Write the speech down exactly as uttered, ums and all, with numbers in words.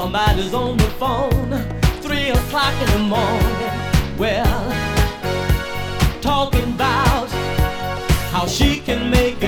Somebody's on the phone, three o'clock in the morning. Well, talking about how she can make